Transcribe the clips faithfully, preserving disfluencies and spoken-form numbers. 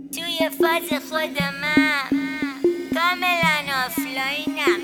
توی فاز خودمم کاملا آفلاینم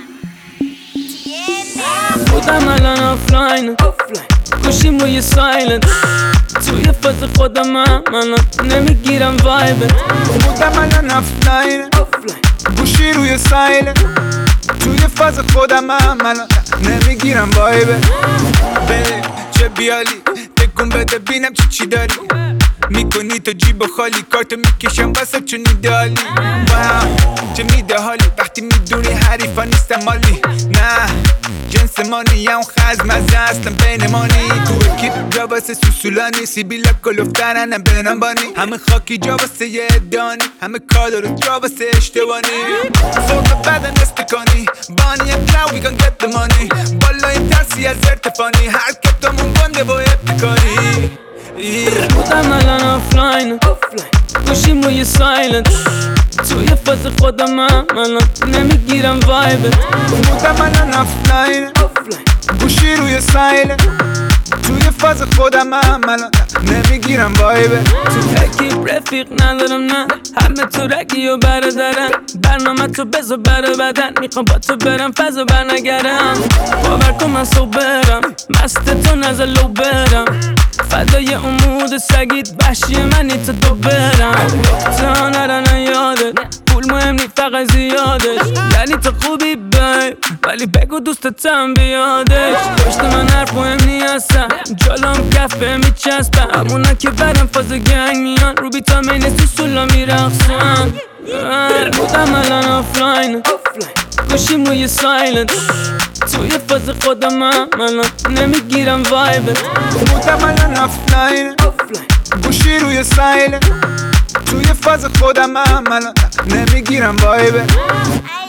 خودم الان آفلاین گوشیم روی سایلنت توی فاز خودمم الان نمیگیرم وایبت خودم الان آفلاین گوشی روی سایلنت توی فاز خودمم الان نمیگیرم وایبت بله چه بیالی تکون بده بینم چی چی داری میکنی تو جیب خالی کارتو میکشم واسه چون ایدالی واو چه میده حالی وقتی میدونی حریفا نیستم مالی نه جنس مانی هم خز مزه اصلا بین مانی تو اکیب جا واسه سوسولانی سیبیلا کلوفترنم بینم بانی همه خاکی جا واسه یه دانی همه کالورو جا واسه اشتبانی فوق بدن استکانی بانی ام now we gon get the money بالای ترسی از ارتفانی حرکتمون گنده و ابتکاری خودم الان آفلاین گوشیم روی سایلنت توی فاز خودمم الان نمیگیرم وایبت خودم الان آفلاین گوشی روی سایلنت توی فاز خودمم الان نمیگیرم وایبت تو ترکیب رفیق ندارم نه همه تو رگی و برادرم برنامه تو بزو بر بدن میخوام با تو برم فضا برنگرم باور کن من صبرم مست تو نزل لو برم فدای امود سگید وحشی منی تا دو برم تا نرن یادت پول مهم نی فقط زیادش یعنی تو خوبی بیب ولی بگو دوستتم بیادش پشت من حرف مهم نی هستم جلوم کفه میچسبم همونا که برم فاز گنگ میان رو بیتا مین سوسولا میرخصن خودم الان آفلاین گوشیم روی سایلنت توی فاز خودمم الان نمیگیرم وایبت خودم الان آفلاین گوشی روی سایلنت توی فاز خودمم الان نمیگیرم وایبت